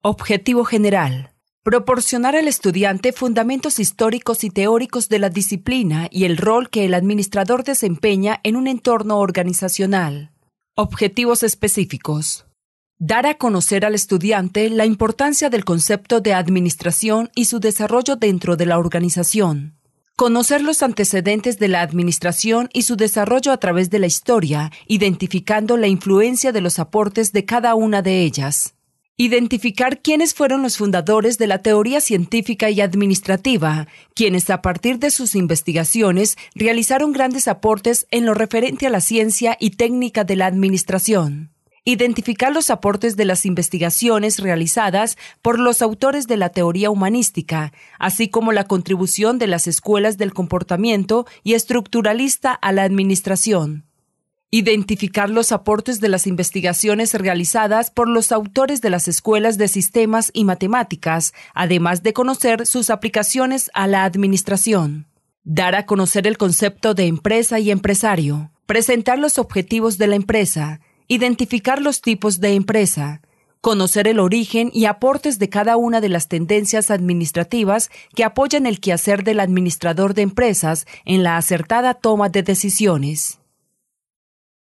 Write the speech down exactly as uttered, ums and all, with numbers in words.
Objetivo general. Proporcionar al estudiante fundamentos históricos y teóricos de la disciplina y el rol que el administrador desempeña en un entorno organizacional. Objetivos específicos. Dar a conocer al estudiante la importancia del concepto de administración y su desarrollo dentro de la organización. Conocer los antecedentes de la administración y su desarrollo a través de la historia, identificando la influencia de los aportes de cada una de ellas. Identificar quiénes fueron los fundadores de la teoría científica y administrativa, quienes a partir de sus investigaciones realizaron grandes aportes en lo referente a la ciencia y técnica de la administración. Identificar los aportes de las investigaciones realizadas por los autores de la teoría humanística, así como la contribución de las escuelas del comportamiento y estructuralista a la administración. Identificar los aportes de las investigaciones realizadas por los autores de las escuelas de sistemas y matemáticas, además de conocer sus aplicaciones a la administración. Dar a conocer el concepto de empresa y empresario. Presentar los objetivos de la empresa. Identificar los tipos de empresa. Conocer el origen y aportes de cada una de las tendencias administrativas que apoyan el quehacer del administrador de empresas en la acertada toma de decisiones.